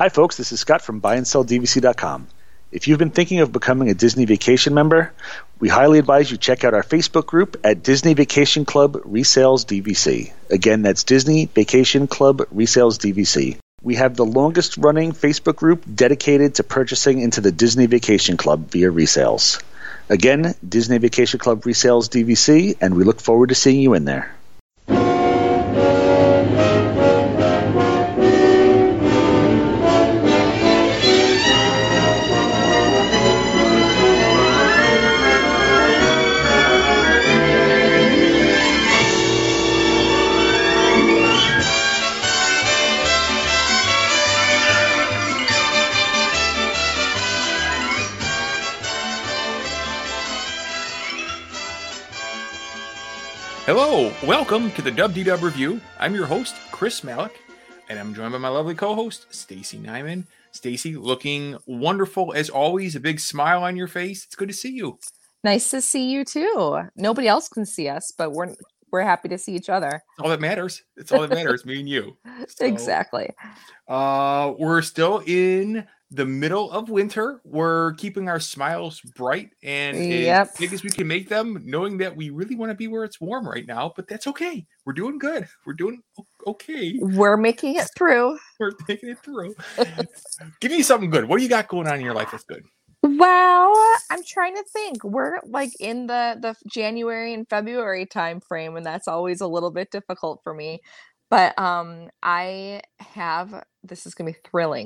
Hi, folks. This is Scott from BuyAndSellDVC.com. If you've been thinking of becoming a Disney Vacation member, we highly advise you check out our Facebook group at Disney Vacation Club Resales DVC. Again, that's Disney Vacation Club Resales DVC. We have the longest running Facebook group dedicated to purchasing into the Disney Vacation Club via resales. Again, Disney Vacation Club Resales DVC, and we look forward to seeing you in there. Hello, welcome to the WDW Review. I'm your host, Chris Malik, and I'm joined by my lovely co-host, Stacy Nyman. Stacy, looking wonderful as always, a big smile on your face. It's good to see you. Nice to see you too. Nobody else can see us, but we're happy to see each other. All that matters. It's all that matters, me and you. So, exactly. We're still in the middle of winter. We're keeping our smiles bright and as big as we can make them, knowing that we really want to be where it's warm right now, but that's okay. We're doing good. We're doing okay. We're making it through. We're making it through. Give me something good. What do you got going on in your life that's good? Well, I'm trying to think. We're like in the January and February time frame, and that's always a little bit difficult for me. But this is gonna be thrilling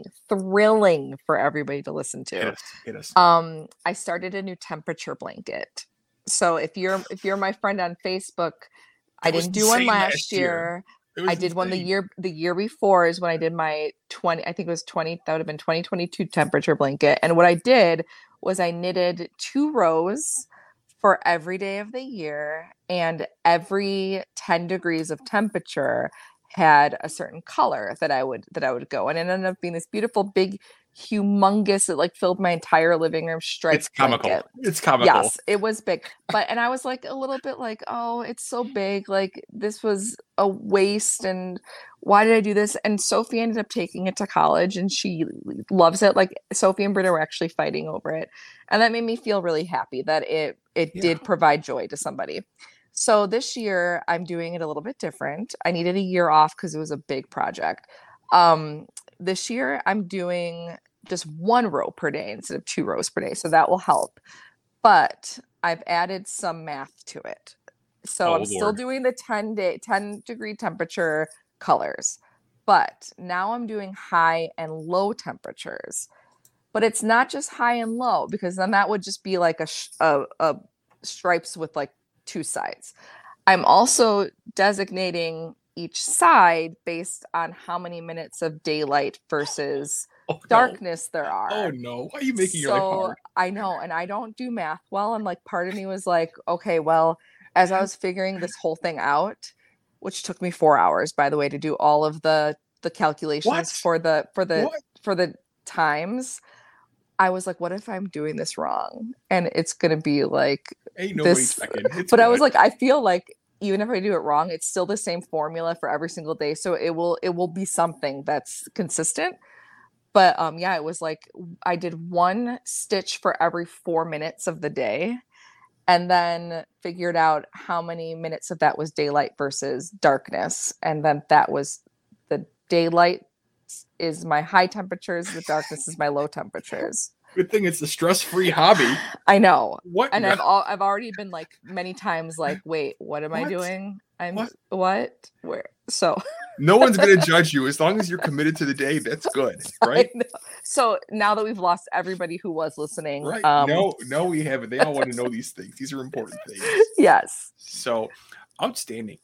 for everybody to listen to. It is. I started a new temperature blanket. So if you're my friend on Facebook, I didn't do one last year. I did one the year before is when I did my 20, I think it was 20, that would have been 2022 temperature blanket. And what I did was I knitted 2 rows for every day of the year, and every 10 degrees of temperature had a certain color that I would go, and it ended up being this beautiful big humongous, it like filled my entire living room striped blanket. It's comical. Yes, it was big. And I was like a little bit like, oh, it's so big, like this was a waste, and why did I do this? And Sophie ended up taking it to college and she loves it. Like Sophie and Britta were actually fighting over it, and that made me feel really happy that it did provide joy to somebody. So this year I'm doing it a little bit different. I needed a year off because it was a big project. This year I'm doing just 1 row per day instead of 2 rows per day. So that will help. But I've added some math to it. So I'm still doing the 10 degree temperature colors, but now I'm doing high and low temperatures. But it's not just high and low, because then that would just be like a stripes with like 2 sides. I'm also designating each side based on how many minutes of daylight versus darkness there are. Oh no, why are you making your life hard? I know, and I don't do math well, and like part of me was like, okay, well, as I was figuring this whole thing out, which took me 4 hours, by the way, to do all of the calculations for the times, I was like, what if I'm doing this wrong? And it's gonna be like this. But I was like, I feel like even if I do it wrong, it's still the same formula for every single day. So it will be something that's consistent. But it was like I did 1 stitch for every 4 minutes of the day, and then figured out how many minutes of that was daylight versus darkness. And then that was the daylight is my high temperatures, the darkness is my low temperatures. Good thing it's a stress-free hobby. I know. What? And I've already been like many times like, wait, what am I doing? What? Where? So no one's going to judge you as long as you're committed to the day. That's good, right? So now that we've lost everybody who was listening, right? No, we haven't. They all want to know these things. These are important things. Yes. So outstanding.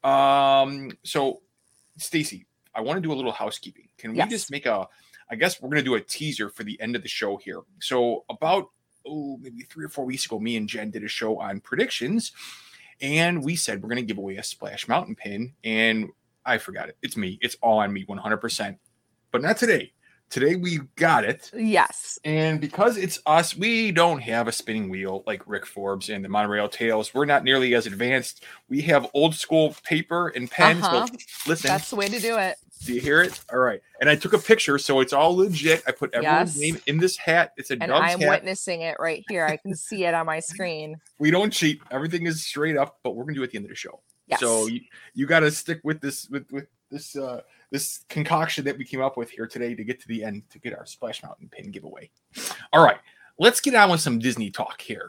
So Stacy, I want to do a little housekeeping. Can we just make I guess we're going to do a teaser for the end of the show here. So about maybe 3 or 4 weeks ago, me and Jen did a show on predictions, and we said we're going to give away a Splash Mountain pin, and I forgot it. It's me. It's all on me, 100%. But not today. today we got it. Yes. And because it's us, we don't have a spinning wheel like Rick Forbes and the Monorail Tales. We're not nearly as advanced. We have old school paper and pens. So listen. That's the way to do it. Do you hear it? All right. And I took a picture, so it's all legit. I put everyone's name in this hat. It's a Dubs hat. And I'm witnessing it right here. I can see it on my screen. We don't cheat. Everything is straight up, but we're going to do it at the end of the show. Yes. So you got to stick with this, with this, this concoction that we came up with here today to get to the end, to get our Splash Mountain pin giveaway. All right. Let's get on with some Disney talk here.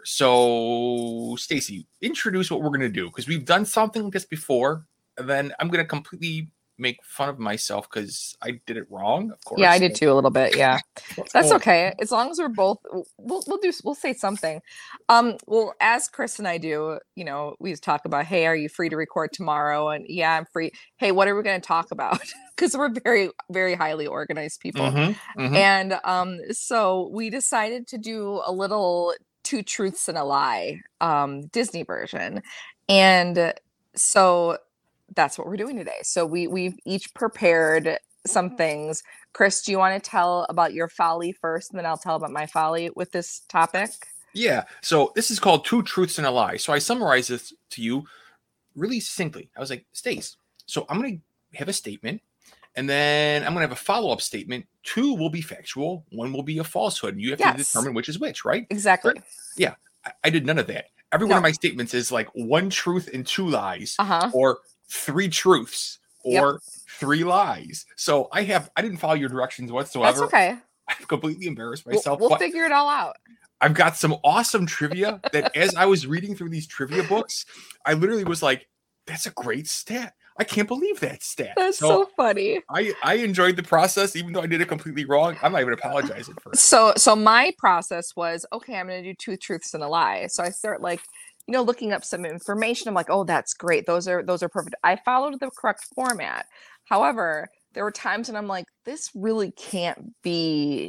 So, Stacy, introduce what we're going to do, because we've done something like this before, and then I'm going to completely make fun of myself because I did it wrong, of course. Yeah, I did too a little bit. Yeah. That's okay. As long as we're both we'll say something. Well, as Chris and I do, you know, we talk about, hey, are you free to record tomorrow? And yeah, I'm free. Hey, what are we going to talk about? Because we're very, very highly organized people. And so we decided to do a little Two Truths and a Lie Disney version. And so that's what we're doing today. So we've each prepared some things. Chris, do you want to tell about your folly first, and then I'll tell about my folly with this topic? Yeah. So this is called Two Truths and a Lie. So I summarized this to you really succinctly. I was like, Stace, so I'm going to have a statement, and then I'm going to have a follow-up statement. 2 will be factual. 1 will be a falsehood. And you have to determine which is which, right? Exactly. Right? Yeah. I did none of that. Every one of my statements is like 1 truth and 2 lies, or 3 truths, or 3 lies. So I didn't follow your directions whatsoever. That's okay. I've completely embarrassed myself. We'll figure it all out. I've got some awesome trivia that as I was reading through these trivia books, I literally was like, that's a great stat. I can't believe that stat. That's so funny. I enjoyed the process, even though I did it completely wrong. I'm not even apologizing for it. So my process was, okay, I'm going to do 2 truths and a lie. So I start looking up some information. I'm like, oh, that's great. Those are perfect. I followed the correct format. However, there were times when I'm like, this really can't be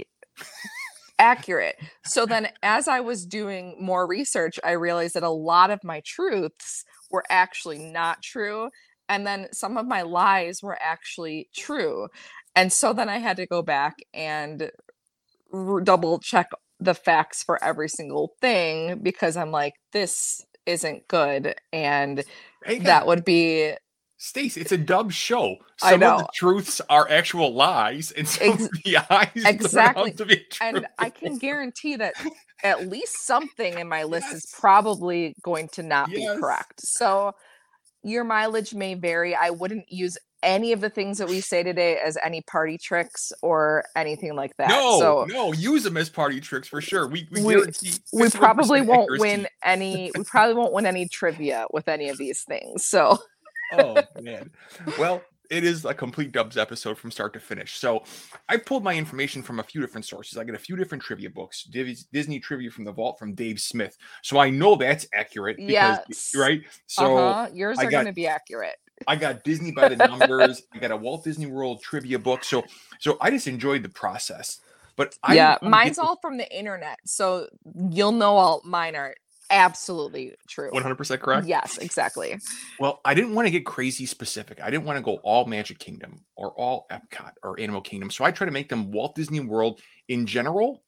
accurate. So then as I was doing more research, I realized that a lot of my truths were actually not true. And then some of my lies were actually true. And so then I had to go back and double check the facts for every single thing, because I'm like, this isn't good. And that would be... Stacey, it's a dub show. Some of the truths are actual lies, and some of the lies exactly. To be true. And I can guarantee that at least something in my list is probably going to not be correct. So your mileage may vary. I wouldn't use any of the things that we say today as any party tricks or anything like that. No, use them as party tricks for sure. We probably won't win any. We probably won't win any trivia with any of these things. So. Oh man. Well, it is a complete Dubs episode from start to finish. So I pulled my information from a few different sources. I got a few different trivia books, Disney trivia from the vault from Dave Smith. So I know that's accurate because right. So yours are going to be accurate. I got Disney by the numbers. I got a Walt Disney World trivia book. So I just enjoyed the process. But mine's all from the internet. So you'll know all mine are absolutely true. 100% correct? Yes, exactly. Well, I didn't want to get crazy specific. I didn't want to go all Magic Kingdom or all Epcot or Animal Kingdom. So I try to make them Walt Disney World in general,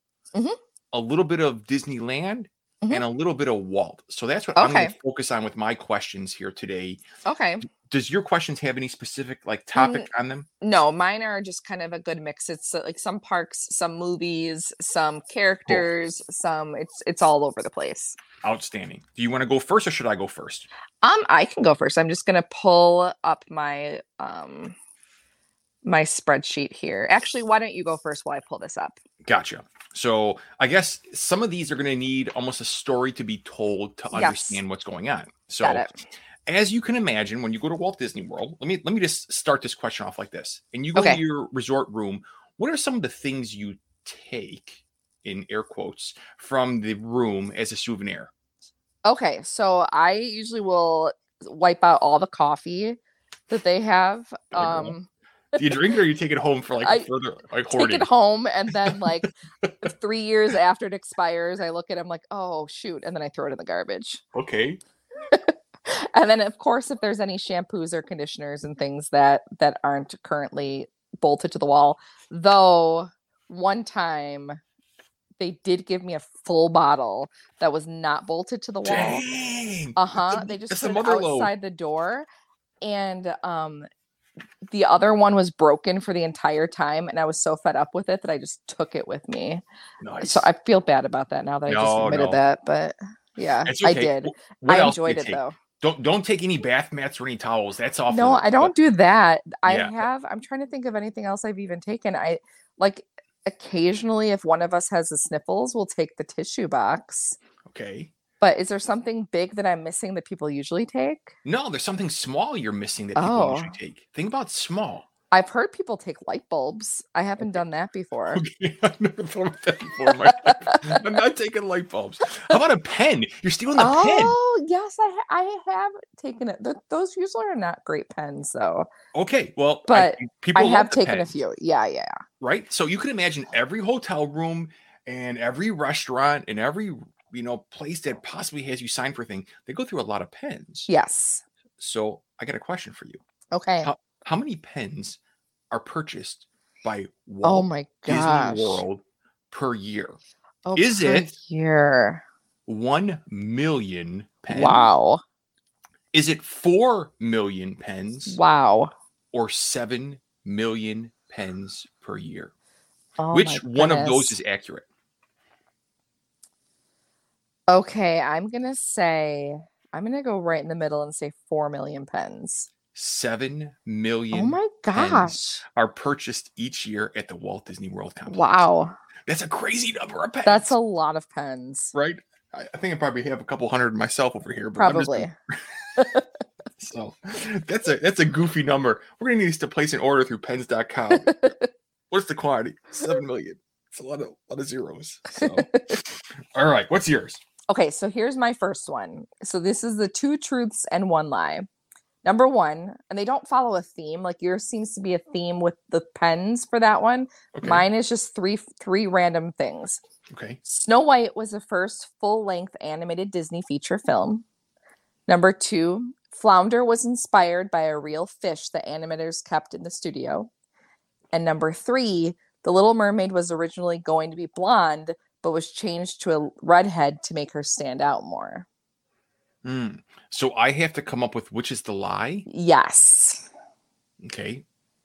a little bit of Disneyland, and a little bit of Walt. So that's what I'm going to focus on with my questions here today. Okay. Does your questions have any specific topic on them? No, mine are just kind of a good mix. It's like some parks, some movies, some characters, some it's all over the place. Outstanding. Do you want to go first, or should I go first? I can go first. I'm just going to pull up my my spreadsheet here. Actually, why don't you go first while I pull this up? Gotcha. So I guess some of these are going to need almost a story to be told to understand what's going on. So as you can imagine, when you go to Walt Disney World, let me just start this question off like this. And you go to your resort room, what are some of the things you take, in air quotes, from the room as a souvenir? Okay, so I usually will wipe out all the coffee that they have. Do you drink it, or you take it home for further hoarding? Take it home, and then 3 years after it expires, I look at it, I'm like, oh shoot, and then I throw it in the garbage. Okay. And then, of course, if there's any shampoos or conditioners and things that aren't currently bolted to the wall, though one time they did give me a full bottle that was not bolted to the wall. Dang. They just put it outside the door, and the other one was broken for the entire time, and I was so fed up with it that I just took it with me. Nice. So I feel bad about that now that I just admitted that, but yeah, okay. I did. I enjoyed it though. Don't take any bath mats or any towels. That's awful. No, I don't do that. I'm trying to think of anything else I've even taken. I like occasionally, if one of us has the sniffles, we'll take the tissue box. Okay. But is there something big that I'm missing that people usually take? No, there's something small you're missing that people usually take. Think about small. I've heard people take light bulbs. I haven't done that before. Okay. I've never thought of that before in my life. I'm not taking light bulbs. How about a pen? You're stealing the pen. Oh, yes, I have taken it. Those usually are not great pens, though. Okay, well, but I have taken a few. Yeah. Right? So you can imagine every hotel room and every restaurant and every place that possibly has you sign for a thing, they go through a lot of pens. Yes. So I got a question for you. Okay. How many pens are purchased by Walt Disney World per year? Is it 1 million pens? Wow. Is it 4 million pens? Wow. Or 7 million pens per year? Which one of those is accurate? Okay, I'm going to go right in the middle and say 4 million pens. 7 million oh my gosh are purchased each year at the Walt Disney World complex. Wow. That's a crazy number of pens. That's a lot of pens. Right? I think I probably have a couple hundred myself over here. But probably. So that's a goofy number. We're going to need to place an order through pens.com. What's the quantity? 7 million. It's a lot of zeros. So. All right. What's yours? Okay, so here's my first one. So this is the 2 truths and 1 lie. Number 1, and they don't follow a theme. Like yours seems to be a theme with the pens for that one. Okay. Mine is just three random things. Okay. Snow White was the first full-length animated Disney feature film. Number 2, Flounder was inspired by a real fish that animators kept in the studio. And number 3, The Little Mermaid was originally going to be blonde, but was changed to a redhead to make her stand out more. So I have to come up with which is the lie? Yes. Okay.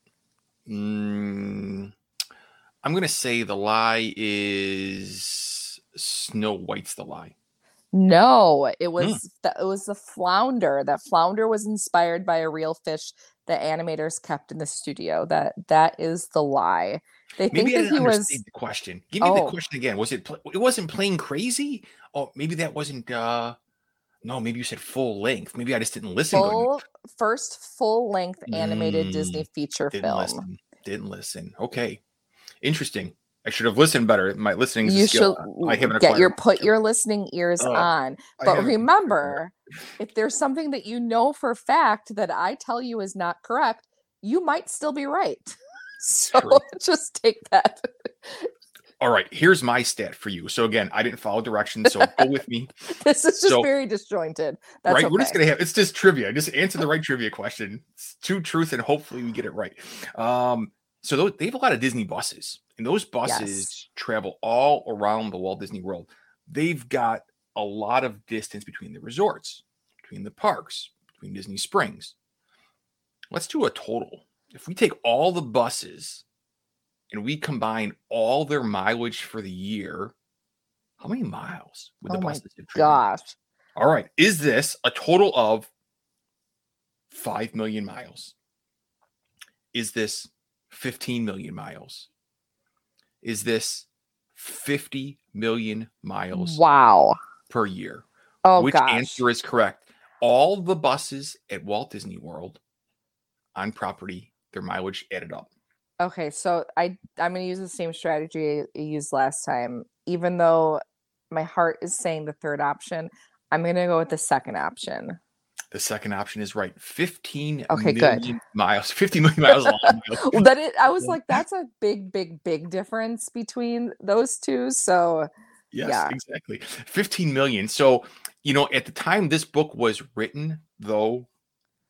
I'm going to say the lie is Snow White's the lie. No, it was the flounder. That flounder was inspired by a real fish that animators kept in the studio. That is the lie. They maybe think that he was the question. Give me the question again. Was it? It wasn't Playing Crazy? Oh, maybe that wasn't. No, maybe you said full length. Maybe I just didn't listen. First full length animated Disney feature film. Didn't listen. Okay, interesting. I should have listened better. My listening is you a skill. I haven't put your listening ears on. But remember, if there's something that you know for a fact that I tell you is not correct, you might still be right. So just take that. All right, here's my stat for you. So again, I didn't follow directions, so go with me. This is just very disjointed. That's right. Okay. We're just gonna it's just trivia. Just answer the right trivia question. It's 2 truths, and hopefully we get it right. So they have a lot of Disney buses, and those buses travel all around the Walt Disney World. They've got a lot of distance between the resorts, between the parks, between Disney Springs. Let's do a total. If we take all the buses and we combine all their mileage for the year, how many miles would the buses have driven? Gosh. All right. Is this a total of 5 million miles? Is this 15 million miles? Is this 50 million miles per year? Which answer is correct? All the buses at Walt Disney World on property, their mileage added up. Okay, so I'm going to use the same strategy I used last time. Even though my heart is saying the third option, I'm going to go with the second option. The second option is right. 15 million miles. 50 million miles long. I was like, that's a big difference between those two. So yes, exactly. 15 million. So, at the time this book was written, though,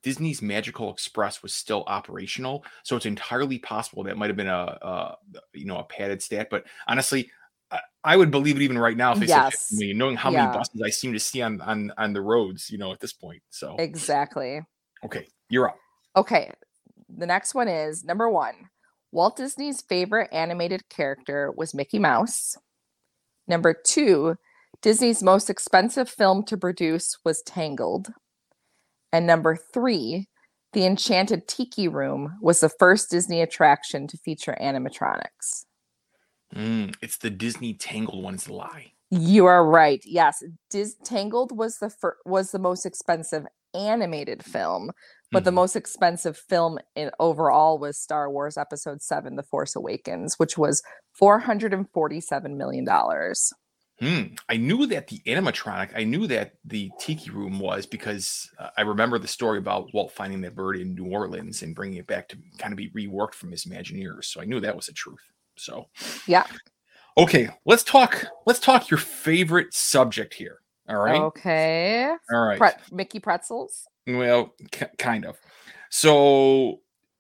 Disney's Magical Express was still operational. So it's entirely possible that might have been a padded stat. But honestly, I would believe it even right now if they said 50 million, knowing how many buses I seem to see on the roads, at this point. So exactly. Okay, you're up. Okay, the next one is number 1. Walt Disney's favorite animated character was Mickey Mouse. Number 2, Disney's most expensive film to produce was Tangled. And number 3, the Enchanted Tiki Room was the first Disney attraction to feature animatronics. It's the Disney Tangled one is a lie. You are right. Yes, Tangled was the most expensive animated film, but the most expensive film overall was Star Wars Episode 7: The Force Awakens, which was $447 million. I knew that the animatronic, I knew that the Tiki Room was because I remember the story about Walt finding that bird in New Orleans and bringing it back to kind of be reworked from his Imagineers. So I knew that was the truth. So yeah. Okay, let's talk your favorite subject here. All right. Okay. All right. Mickey pretzels. Well, kind of. So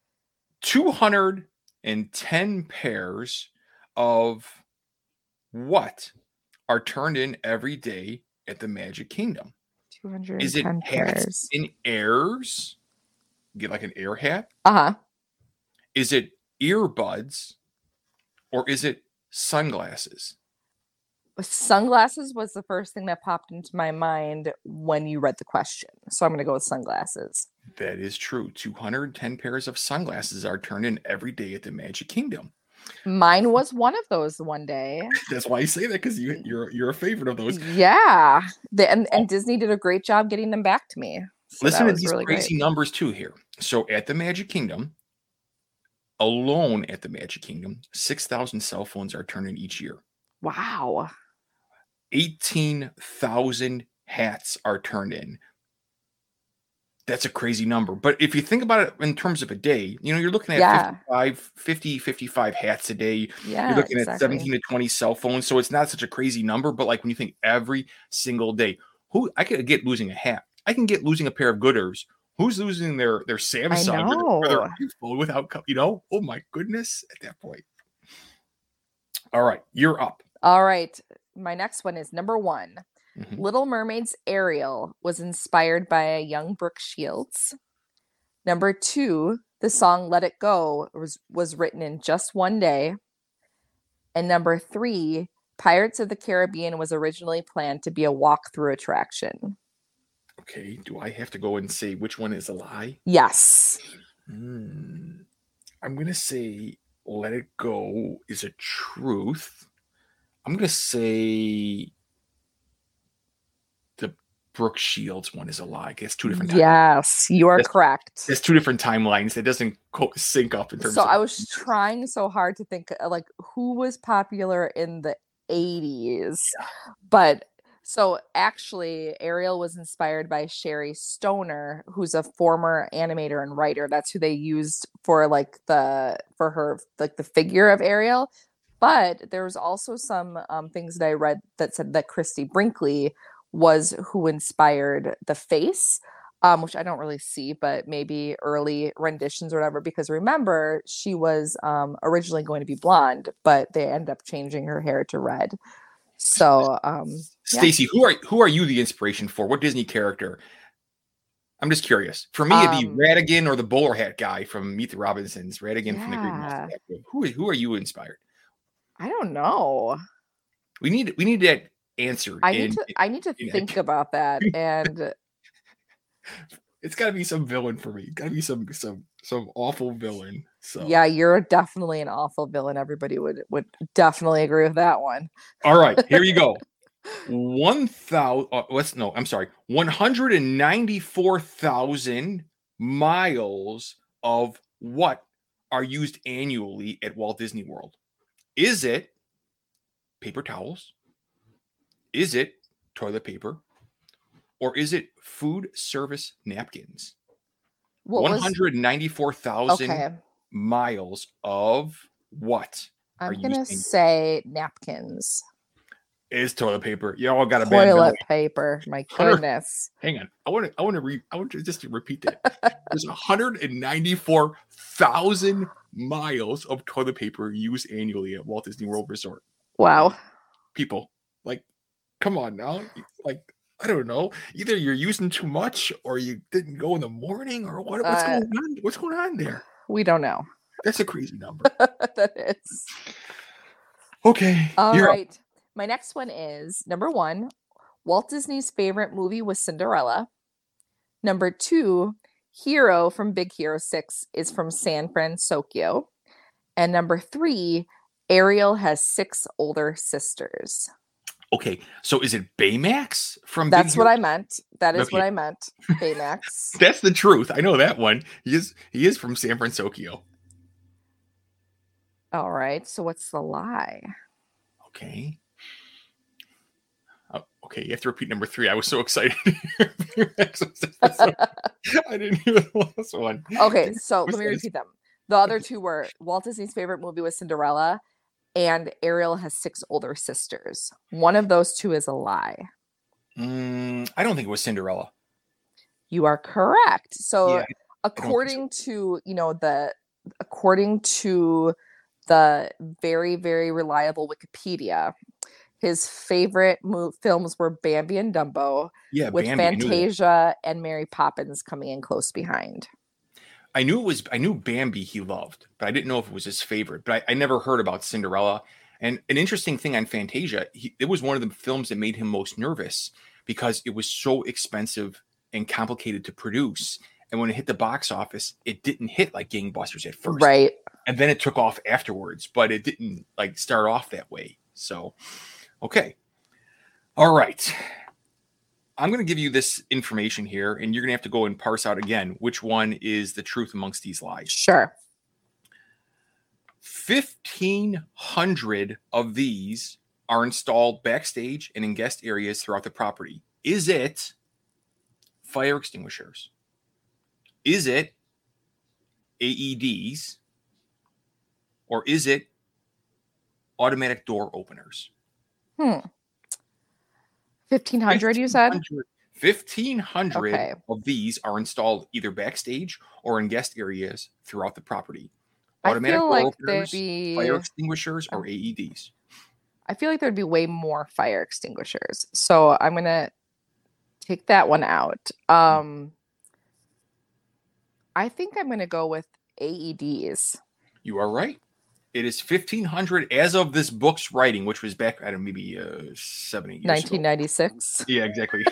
210 pairs of what are turned in every day at the Magic Kingdom? 210 Is it pairs. Hats in airs? Get like an air hat? Uh-huh. Is it earbuds? Or is it sunglasses? Sunglasses was the first thing that popped into my mind when you read the question. So I'm going to go with sunglasses. That is true. 210 pairs of sunglasses are turned in every day at the Magic Kingdom. Mine was one of those one day. That's why you say that, because you're a favorite of those. Yeah. And Disney did a great job getting them back to me. So listen to these really crazy numbers too here. So at the Magic Kingdom, alone at the Magic Kingdom, 6,000 cell phones are turned in each year. Wow. 18,000 hats are turned in. That's a crazy number. But if you think about it in terms of a day, you're looking at 55 hats a day. Yeah, you're looking at 17 to 20 cell phones. So it's not such a crazy number. But like when you think every single day, I could get losing a hat. I can get losing a pair of Gooders. Who's losing their Samsung or their iPhone without, oh my goodness, at that point. All right, you're up. All right. My next one is number 1. Mm-hmm. Little Mermaid's Ariel was inspired by a young Brooke Shields. Number 2, the song Let It Go was written in just one day. And number 3, Pirates of the Caribbean was originally planned to be a walkthrough attraction. Okay, do I have to go and say which one is a lie? Yes. I'm going to say Let It Go is a truth. I'm going to say the Brooke Shields one is a lie. It's 2 different timelines. Yes, you are correct. It's 2 different timelines. It doesn't sync up in terms of... So I was trying so hard to think, like, who was popular in the 80s? Yeah. But... So actually, Ariel was inspired by Sherry Stoner, who's a former animator and writer. That's who they used for the figure of Ariel. But there was also some things that I read that said that Christy Brinkley was who inspired the face, which I don't really see, but maybe early renditions or whatever. Because remember, she was originally going to be blonde, but they ended up changing her hair to red. So, Stacy, who are you the inspiration for? What Disney character? I'm just curious. For me, it'd be Ratigan or the bowler hat guy from Meet the Robinsons. Ratigan from the Great Monster. Who are you inspired? I don't know. We need that answered. I need to think about that, and it's got to be some villain for me. Got to be some awful villain. So yeah, you're definitely an awful villain. Everybody would definitely agree with that one. All right, here you go. 194,000 miles of what are used annually at Walt Disney World? Is it paper towels? Is it toilet paper? Or is it food service napkins? 194,000 miles of what? I'm going to say napkins. It's toilet paper. You all got a toilet paper. My goodness. Hang on. I want to just repeat that. There's 194,000 miles of toilet paper used annually at Walt Disney World Resort. Wow. People, like, come on now. Like, I don't know. Either you're using too much or you didn't go in the morning or what? What's going on? What's going on there? We don't know. That's a crazy number. That is. Okay. All right. My next one is number 1. Walt Disney's favorite movie was Cinderella. Number 2, Hero from Big Hero 6 is from San Francisco. And number 3, Ariel has 6 older sisters. Okay, so is it Baymax from? That's what I meant. That is what I meant. Baymax. That's the truth. I know that one. He is from San Francisco. All right. So what's the lie? Okay. Okay, you have to repeat number 3. I was so excited. I didn't hear the last one. Okay, so let me repeat them. The other 2 were Walt Disney's favorite movie was Cinderella, and Ariel has 6 older sisters. One of those 2 is a lie. I don't think it was Cinderella. You are correct. So yeah, according to the very, very reliable Wikipedia, his favorite films were Bambi and Dumbo, with Bambi, Fantasia and Mary Poppins coming in close behind. I knew Bambi he loved, but I didn't know if it was his favorite. But I never heard about Cinderella. And an interesting thing on Fantasia, it was one of the films that made him most nervous because it was so expensive and complicated to produce. And when it hit the box office, it didn't hit like gangbusters at first. Right. And then it took off afterwards, but it didn't like start off that way. So, okay. All right. I'm going to give you this information here, and you're going to have to go and parse out again which one is the truth amongst these lies. Sure. 1,500 of these are installed backstage and in guest areas throughout the property. Is it fire extinguishers? Is it AEDs? Or is it automatic door openers? 1,500, you said? 1,500 of these are installed either backstage or in guest areas throughout the property. Automatic door openers, fire extinguishers, or AEDs. I feel like there'd be way more fire extinguishers. So I'm going to take that one out. I think I'm going to go with AEDs. You are right. It is 1,500 as of this book's writing, which was back, I don't know, maybe 7, 8 years 1996. Ago. Yeah, exactly.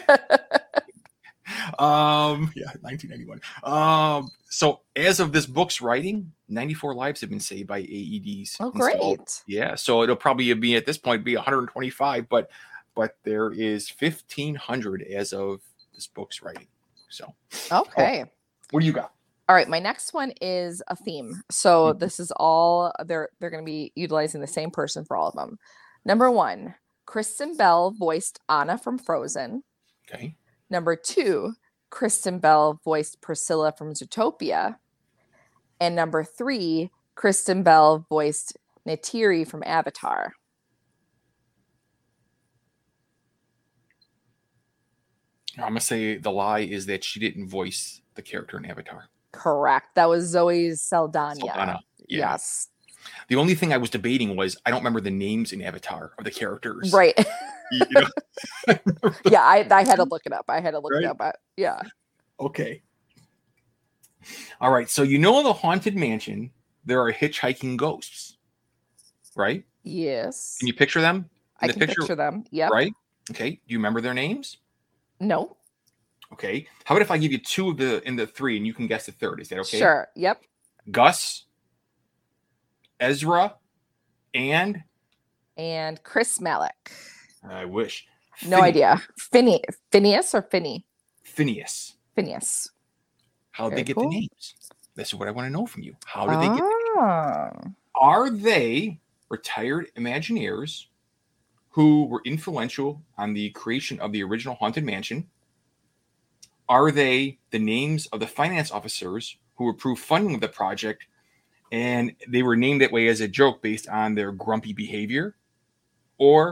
1991. So as of this book's writing, 94 lives have been saved by AEDs. Oh, great. Installed. Yeah, so it'll probably be at this point be 125, but there is 1,500 as of this book's writing. So okay. What do you got? All right, my next one is a theme. So this is all they're going to be utilizing the same person for all of them. Number 1, Kristen Bell voiced Anna from Frozen. Okay. Number 2, Kristen Bell voiced Priscilla from Zootopia. And number 3, Kristen Bell voiced Neytiri from Avatar. I'm going to say the lie is that she didn't voice the character in Avatar. Correct. That was Zoe Saldana. Yeah. Yes. The only thing I was debating was I don't remember the names in Avatar of the characters. Right. You know? Yeah, I had to look it up. It up. Yeah. Okay. All right. So in the Haunted Mansion, there are hitchhiking ghosts, right? Yes. Can you picture them? I can picture them. Yeah. Right? Okay. Do you remember their names? No. Okay. How about if I give you 2 of the 3 and you can guess the third? Is that okay? Sure. Yep. Gus, Ezra, and Chris Malik. I wish. No idea. Phineas or Finney? Phineas. How did they get the names? This is what I want to know from you. How did they get the names? Are they retired Imagineers who were influential on the creation of the original Haunted Mansion? Are they the names of the finance officers who approved funding of the project, and they were named that way as a joke based on their grumpy behavior? Or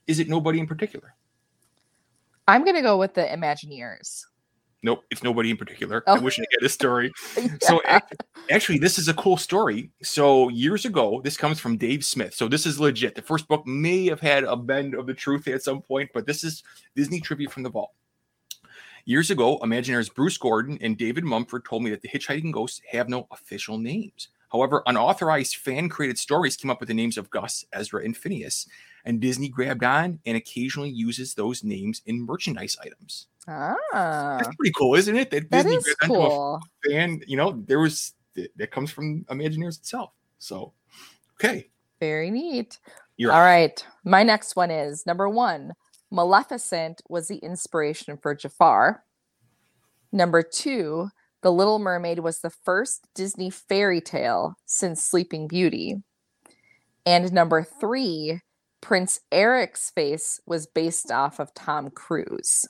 is it nobody in particular? I'm going to go with the Imagineers. Nope, it's nobody in particular. Oh. I wish I had this story. Yeah. So actually, this is a cool story. So years ago, this comes from Dave Smith. So this is legit. The first book may have had a bend of the truth at some point, but this is Disney trivia from the vault. Years ago, Imagineers Bruce Gordon and David Mumford told me that the hitchhiking ghosts have no official names. However, unauthorized fan-created stories came up with the names of Gus, Ezra, and Phineas, and Disney grabbed on and occasionally uses those names in merchandise items. That's pretty cool, isn't it? That Disney is cool. A fan, that comes from Imagineers itself. So, okay. Very neat. All right. My next one is number 1. Maleficent was the inspiration for Jafar. Number 2, The Little Mermaid was the first Disney fairy tale since Sleeping Beauty. And number 3, Prince Eric's face was based off of Tom Cruise.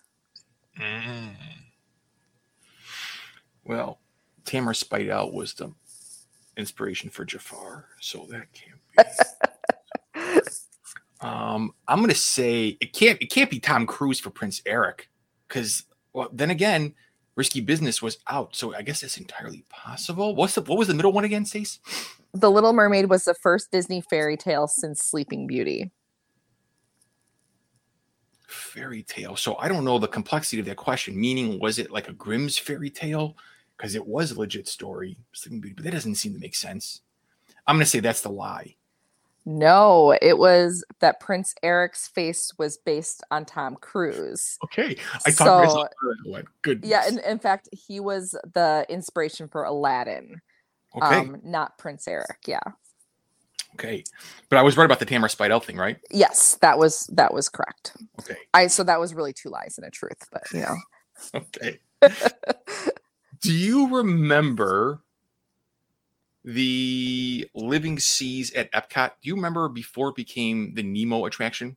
Well, Tamara Spidell was the inspiration for Jafar, so that can't be. I'm gonna say it can't be Tom Cruise for Prince Eric, because then again, Risky Business was out, so I guess that's entirely possible. What was the middle one again, Stace? The Little Mermaid was the first Disney fairy tale since Sleeping Beauty. Fairy tale. So I don't know the complexity of that question. Meaning, was it like a Grimm's fairy tale? Because it was a legit story, Sleeping Beauty, but that doesn't seem to make sense. I'm going to say that's the lie. No, it was that Prince Eric's face was based on Tom Cruise. Okay, I talked myself through that one. Good. Yeah, and in fact, he was the inspiration for Aladdin. Okay. Not Prince Eric. Yeah. Okay, but I was right about the Tamara Spidell thing, right? Yes, that was correct. Okay. So that was really 2 lies and a truth, but Okay. Do you remember the Living Seas at Epcot? Do you remember before it became the Nemo attraction?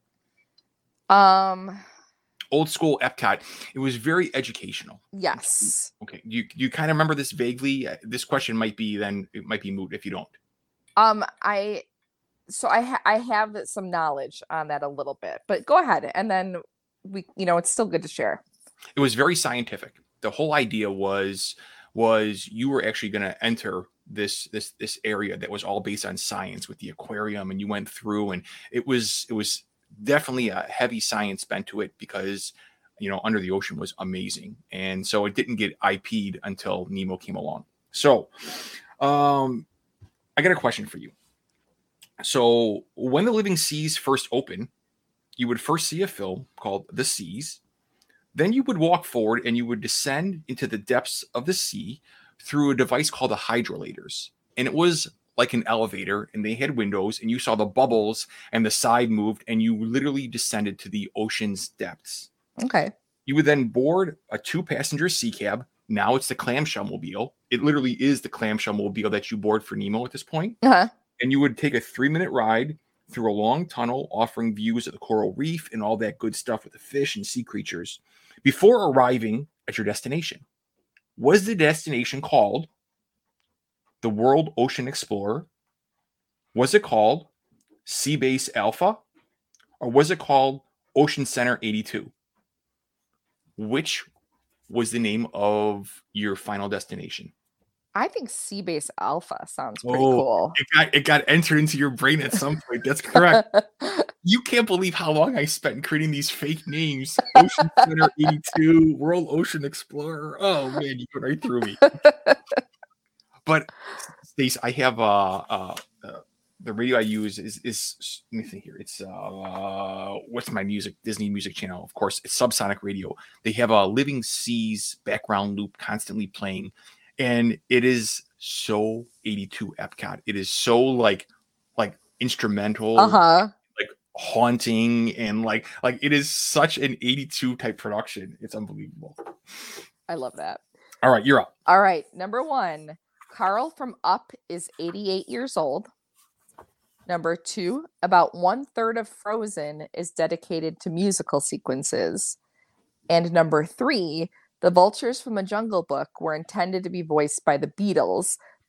Old school Epcot. It was very educational. Yes. Okay. You kind of remember this vaguely? This question might be moot if you don't. I have some knowledge on that a little bit, but go ahead. And then it's still good to share. It was very scientific. The whole idea was you were actually going to enter this area that was all based on science with the aquarium, and you went through, and it was definitely a heavy science bent to it because, Under the Ocean was amazing. And so it didn't get IP'd until Nemo came along. So, I got a question for you. So when the Living Seas first opened, you would first see a film called The Seas. Then you would walk forward and you would descend into the depths of the sea through a device called the hydrolators. And it was like an elevator, and they had windows, and you saw the bubbles and the side moved, and you literally descended to the ocean's depths. Okay. You would then board a 2-passenger sea cab. Now it's the clamshell mobile. It literally is the clamshell mobile that you board for Nemo at this point. Uh-huh. And you would take a 3-minute ride through a long tunnel offering views of the coral reef and all that good stuff with the fish and sea creatures before arriving at your destination. Was the destination called the World Ocean Explorer? Was it called Seabase Alpha? Or was it called Ocean Center 82? Which was the name of your final destination? I think Seabase Alpha sounds pretty cool. It got entered into your brain at some point. That's correct. You can't believe how long I spent creating these fake names. Ocean Center 82, World Ocean Explorer. Oh man, you went right through me. But Stace, I have the radio I use is let me think here. It's what's my music? Disney Music Channel, of course. It's Subsonic Radio. They have a Living Seas background loop constantly playing, and it is so 82 Epcot. It is so like instrumental, like haunting, and like it is such an 82 type production. It's unbelievable. I love that. All right, you're up. All right, number 1. Carl from Up is 88 years old. Number 2, about 1/3 of Frozen is dedicated to musical sequences. And number 3, the vultures from the Jungle Book were intended to be voiced by the Beatles,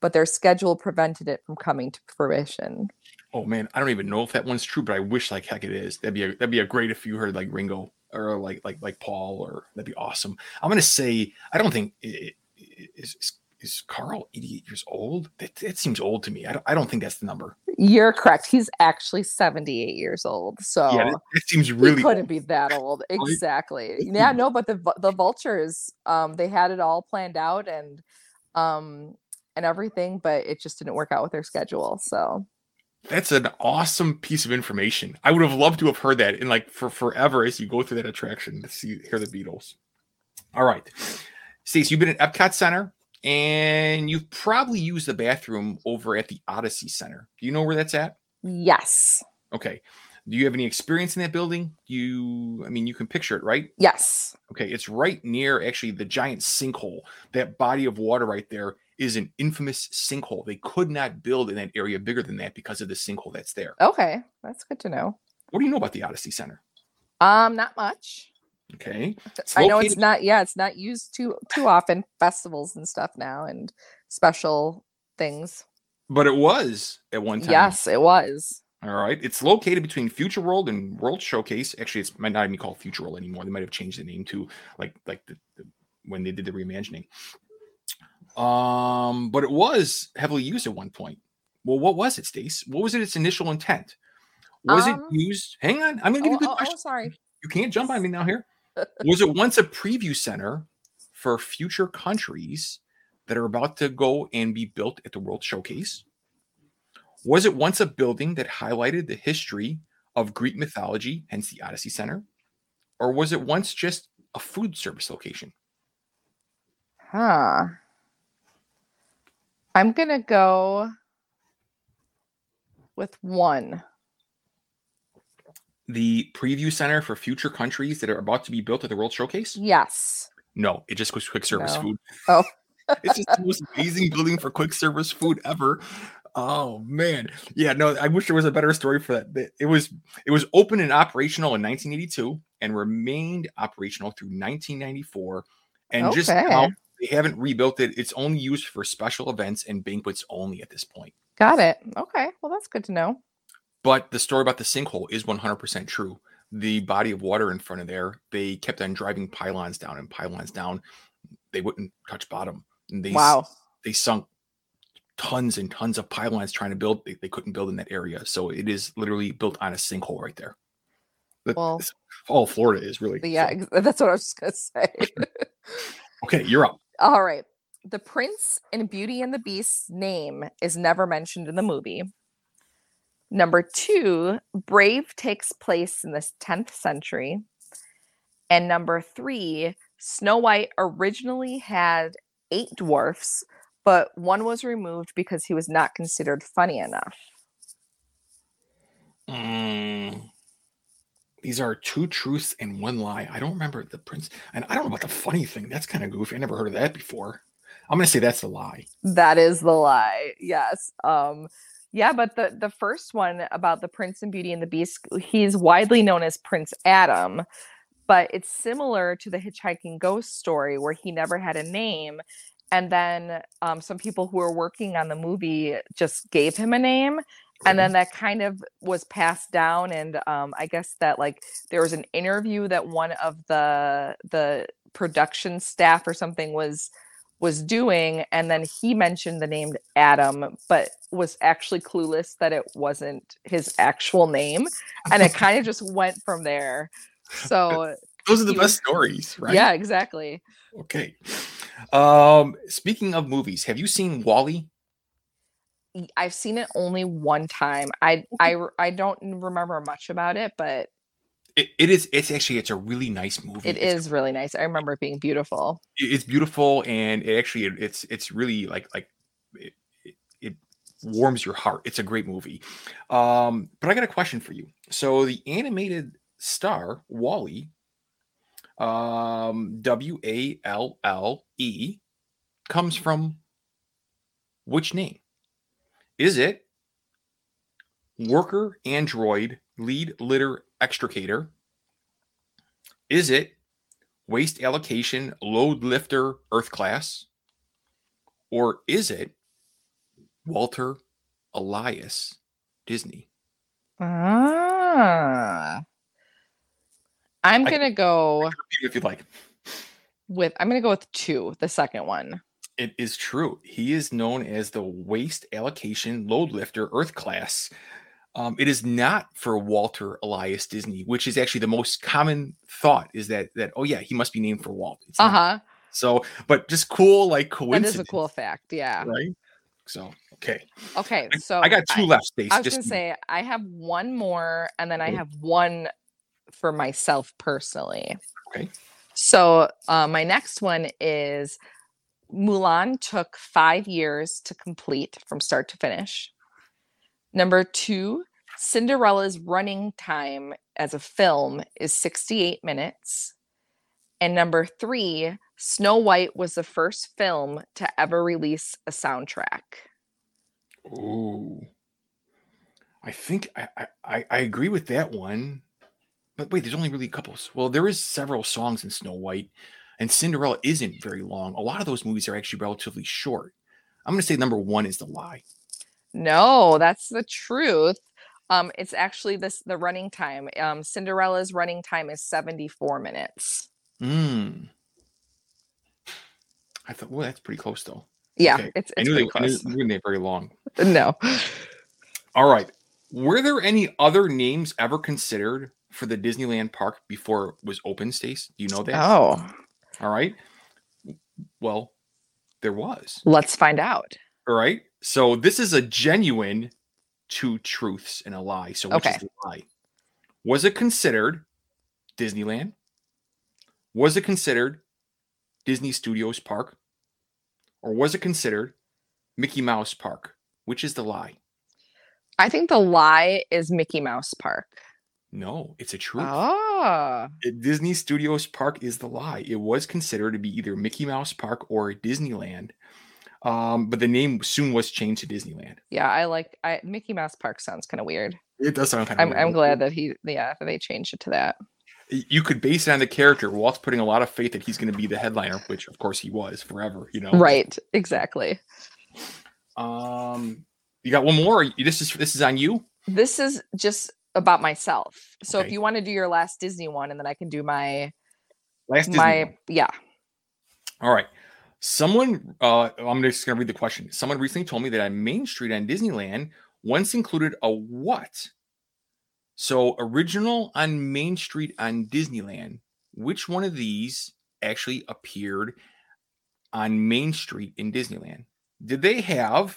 but their schedule prevented it from coming to fruition. Oh man, I don't even know if that one's true, but I wish like heck it is. That'd be a great if you heard like Ringo or like Paul, or that'd be awesome. I'm gonna say I don't think is Carl 88 years old? That seems old to me. I don't think that's the number. You're correct. He's actually 78 years old. So yeah, it seems really he couldn't be that old. Exactly. Yeah, no, but the Vultures, they had it all planned out and everything, but it just didn't work out with their schedule. So that's an awesome piece of information. I would have loved to have heard that in like for forever as you go through that attraction to hear the Beatles. All right, Stacey, you've been at Epcot Center. And you've probably used the bathroom over at the Odyssey Center. Do you know where that's at? Yes. Okay. Do you have any experience in that building? You can picture it, right? Yes. Okay. It's right near actually the giant sinkhole. That body of water right there is an infamous sinkhole. They could not build in that area bigger than that because of the sinkhole that's there. Okay. That's good to know. What do you know about the Odyssey Center? Not much. Okay. I know it's not used too often, festivals and stuff now and special things. But it was at one time. Yes, it was. All right. It's located between Future World and World Showcase. Actually, it might not even be called Future World anymore. They might have changed the name to like when they did the reimagining. But it was heavily used at one point. Well, what was it, Stace? What was its initial intent? Was it used? Hang on. I'm going to give you a good question. Oh, sorry. You can't jump on me now here. Was it once a preview center for future countries that are about to go and be built at the World Showcase? Was it once a building that highlighted the history of Greek mythology, hence the Odyssey Center? Or was it once just a food service location? I'm going to go with one. The preview center for future countries that are about to be built at the World Showcase? Yes. No, it just was quick service food. Oh. It's just the most amazing building for quick service food ever. Oh man. Yeah, no, I wish there was a better story for that. It was open and operational in 1982 and remained operational through 1994. And just now they haven't rebuilt it. It's only used for special events and banquets only at this point. Got it. Okay. Well, that's good to know. But the story about the sinkhole is 100% true. The body of water in front of there, they kept on driving pylons down and pylons down. They wouldn't touch bottom. And they sunk tons and tons of pylons trying to build. They couldn't build in that area. So it is literally built on a sinkhole right there. Well, all Florida is really. Yeah, so. That's what I was just going to say. Okay, you're up. All right. The prince in Beauty and the Beast's name is never mentioned in the movie. Number 2, Brave takes place in the 10th century. And number 3, Snow White originally had 8 dwarfs, but one was removed because he was not considered funny enough. These are 2 truths and 1 lie. I don't remember the prince. And I don't know about the funny thing. That's kind of goofy. I never heard of that before. I'm going to say that's the lie. That is the lie. Yes. Yeah, but the first one about the Prince and Beauty and the Beast, he's widely known as Prince Adam, but it's similar to the Hitchhiking Ghost story where he never had a name. And then some people who were working on the movie just gave him a name. And then that kind of was passed down. And I guess that like there was an interview that one of the production staff or something was doing, and then he mentioned the name Adam, but was actually clueless that it wasn't his actual name, and it kind of just went from there. So those are the best stories, right? Yeah, exactly. Okay. Speaking of movies, have you seen WALL-E? I've seen it only one time. I don't remember much about it, but it's a really nice movie. It's really nice. I remember it being beautiful. It's beautiful, and it's really like it warms your heart. It's a great movie. But I got a question for you. So the animated star WALL-E, WALLE, comes from which name? Is it worker android lead litter extricator? Is it waste allocation load lifter earth class? Or is it Walter Elias Disney. I'm gonna go if you'd like. I'm gonna go with 2, the second one. It is true. He is known as the Waste Allocation Load Lifter Earth Class. It is not for Walter Elias Disney, which is actually the most common thought. Is that oh yeah, he must be named for Walt. So, but just cool, like coincidence. That is a cool fact, yeah. Right. So okay. So I got 2 left, Stace. I was gonna say I have one more, and then I have one for myself personally. Okay. So my next one is Mulan took 5 years to complete from start to finish. Number 2, Cinderella's running time as a film is 68 minutes. And number 3, Snow White was the first film to ever release a soundtrack. Ooh. I think I agree with that one. But wait, there's only really a couple. Well, there is several songs in Snow White, and Cinderella isn't very long. A lot of those movies are actually relatively short. I'm going to say number 1 is the lie. No, that's the truth. It's actually the running time. Cinderella's running time is 74 minutes. I thought, well, that's pretty close though. Yeah, okay. It's pretty close. They weren't very long. No. All right. Were there any other names ever considered for the Disneyland park before it was open, Stace? Do you know that? Oh. All right. Well, there was. Let's find out. All right. So this is a genuine 2 truths and a lie. So which is the lie? Was it considered Disneyland? Was it considered Disney Studios Park? Or was it considered Mickey Mouse Park? Which is the lie? I think the lie is Mickey Mouse Park. No, it's a truth. Disney Studios Park is the lie. It was considered to be either Mickey Mouse Park or Disneyland. But the name soon was changed to Disneyland. Yeah, Mickey Mouse Park sounds kind of weird. It does sound kind of weird. I'm glad that that they changed it to that. You could base it on the character. Walt's putting a lot of faith that he's going to be the headliner, which of course he was forever, Right, exactly. You got one more? This is on you? This is just about myself. So if you want to do your last Disney one, and then I can do my last Disney one. Yeah. All right. Someone, I'm just going to read the question. Someone recently told me that on Main Street on Disneyland once included a what? So original on Main Street on Disneyland, which one of these actually appeared on Main Street in Disneyland? Did they have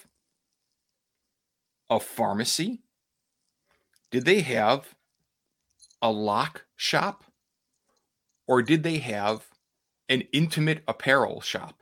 a pharmacy? Did they have a lock shop? Or did they have an intimate apparel shop?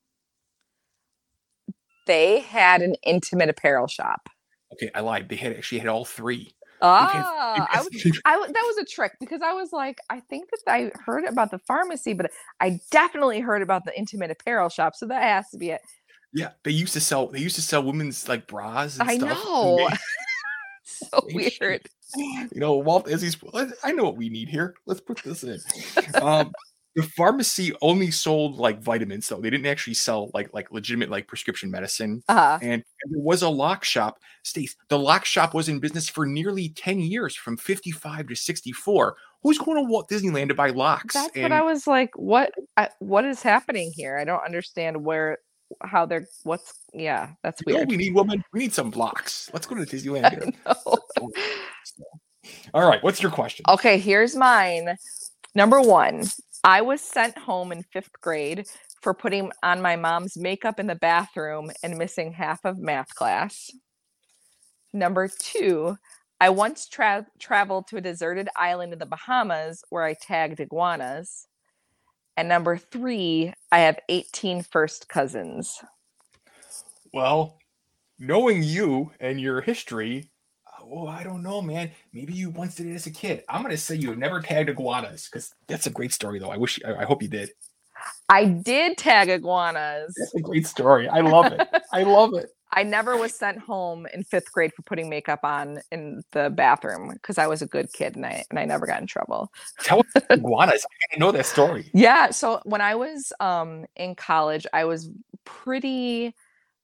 They had an intimate apparel shop. Okay, I lied. They actually had all 3. That was a trick, because I was like, I think that I heard about the pharmacy, but I definitely heard about the intimate apparel shop, so that has to be it. Yeah, they used to sell women's like bras and stuff. I know. So weird. Walt Disney's. I know what we need here. Let's put this in. The pharmacy only sold like vitamins, though. They didn't actually sell like legitimate like prescription medicine. And there was a lock shop. Stace, the lock shop was in business for nearly 10 years, from 55 to 64. Who's going to Walt Disneyland to buy locks? That's what I was like. What is happening here? I don't understand that's weird. We need women. We need some locks. Let's go to Disneyland here. All right. What's your question? Okay, here's mine. Number 1. I was sent home in 5th grade for putting on my mom's makeup in the bathroom and missing half of math class. Number 2, I once traveled to a deserted island in the Bahamas where I tagged iguanas. And number 3, I have 18 first cousins. Well, knowing you and your history, I don't know, man. Maybe you once did it as a kid. I'm going to say you have never tagged iguanas, because that's a great story, though. I hope you did. I did tag iguanas. That's a great story. I love it. I love it. I never was sent home in 5th grade for putting makeup on in the bathroom, because I was a good kid and I never got in trouble. Tell us iguanas. I didn't know that story. Yeah. So when I was in college, I was pretty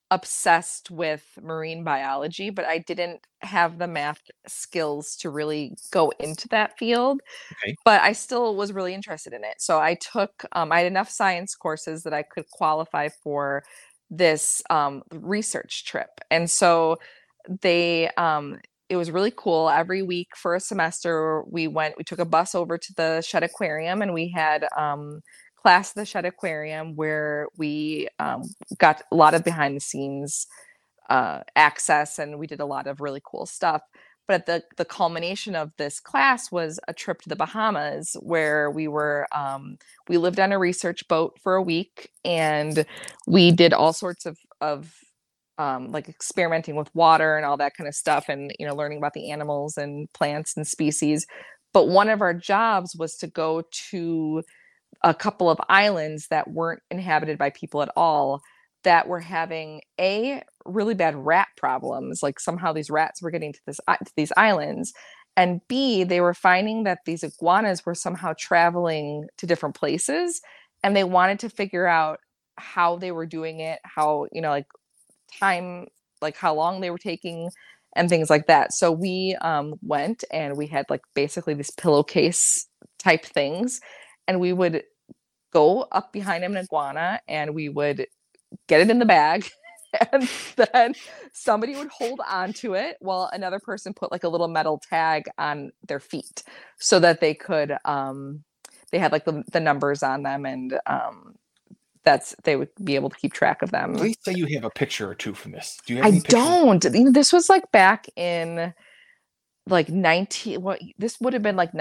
obsessed with marine biology, but I didn't have the math skills to really go into that field. Okay. But I still was really interested in it. So I took, I had enough science courses that I could qualify for this research trip. And so they, it was really cool. Every week for a semester, we took a bus over to the Shedd Aquarium, and we had class at the Shedd Aquarium where we got a lot of behind the scenes access, and we did a lot of really cool stuff. But the culmination of this class was a trip to the Bahamas, where we lived on a research boat for a week, and we did all sorts of like experimenting with water and all that kind of stuff, and learning about the animals and plants and species. But one of our jobs was to go to a couple of islands that weren't inhabited by people at all, that were having really bad rat problems. Like somehow these rats were getting to these islands, and B, they were finding that these iguanas were somehow traveling to different places, and they wanted to figure out how they were doing it, how like time, like how long they were taking and things like that. So we went, and we had like basically these pillowcase type things, and we would go up behind an iguana, and we would get it in the bag, and then somebody would hold on to it while another person put like a little metal tag on their feet so that they could they had like the numbers on them, and they would be able to keep track of them. Please say you have a picture or two from this. Do you have I any pictures? don't. This was like back in like this would have been like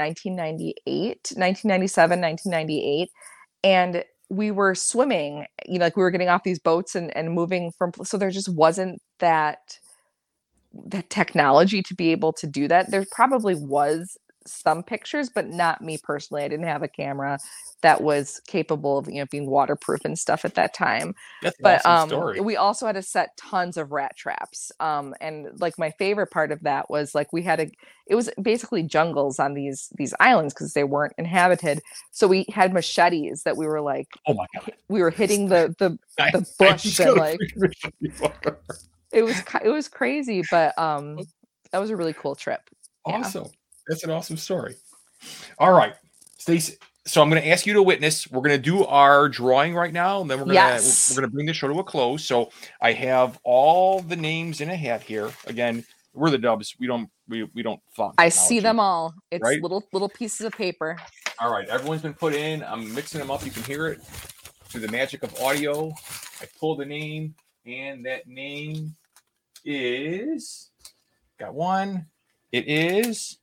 1997, 1998. And we were swimming, like we were getting off these boats and moving so there just wasn't that technology to be able to do that. There probably was some pictures, but not me personally. I didn't have a camera that was capable of being waterproof and stuff at that time. That's an awesome story. We also had to set tons of rat traps, and like my favorite part of that was like it was basically jungles on these islands because they weren't inhabited. So we had machetes that we were like, oh my God, we were hitting the bush and like it was crazy, but that was a really cool trip. Awesome. Yeah. That's an awesome story. All right, Stacey. So I'm going to ask you to witness. We're going to do our drawing right now, and then we're going to bring the show to a close. So I have all the names in a hat here. Again, we're the Dubs. We don't flaunt. I see them all. It's right? little pieces of paper. All right, everyone's been put in. I'm mixing them up. You can hear it through the magic of audio. I pull the name, and that name is got one. It is.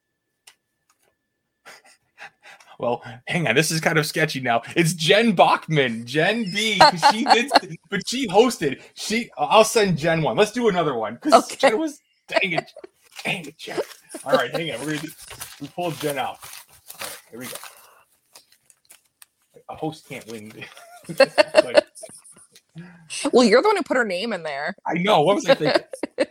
Well, hang on. This is kind of sketchy now. It's Jen Bachman, Jen B. She did, but she hosted. I'll send Jen one. Let's do another one because Jen was. Dang it, Jen. All right, hang on. We pulled Jen out. All right, here we go. A host can't win. Well, you're the one who put her name in there. I know. What was I thinking?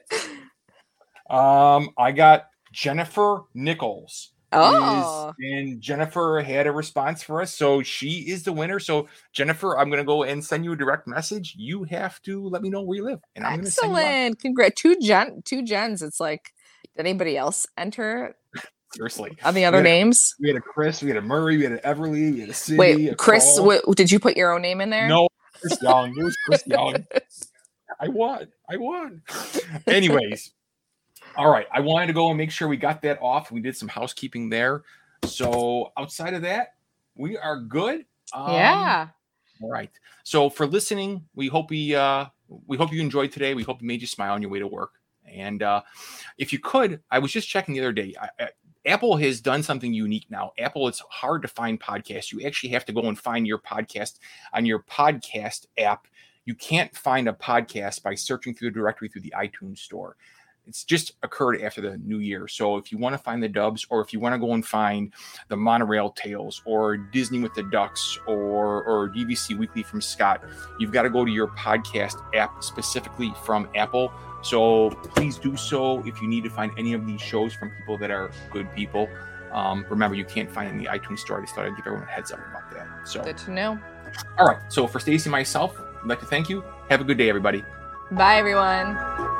I got Jennifer Nichols. Oh, and Jennifer had a response for us, so she is the winner. So Jennifer, I'm going to go and send you a direct message. You have to let me know where you live, and I'm going to send you excellent. Congrats, two Jens. It's like, did anybody else enter? Seriously, on the other names, we had a Chris, we had a Murray, we had an Everly, we had a Cindy. Wait, Chris, did you put your own name in there? No, Chris Young. It was Chris Young. I won. Anyways. All right. I wanted to go and make sure we got that off. We did some housekeeping there. So outside of that, we are good. Yeah. All right. So for listening, we hope you enjoyed today. We hope we made you smile on your way to work. And if you could, I was just checking the other day. Apple has done something unique now. Apple, it's hard to find podcasts. You actually have to go and find your podcast on your podcast app. You can't find a podcast by searching through the directory through the iTunes store. It's just occurred after the new year. So if you want to find the Dubs, or if you want to go and find the Monorail Tales or Disney with the Ducks or DVC Weekly from Scott, you've got to go to your podcast app specifically from Apple. So please do so if you need to find any of these shows from people that are good people. Remember, you can't find it in the iTunes store. I just thought I'd give everyone a heads up about that. So good to know. All right. So for Stacey and myself, I'd like to thank you. Have a good day, everybody. Bye, everyone.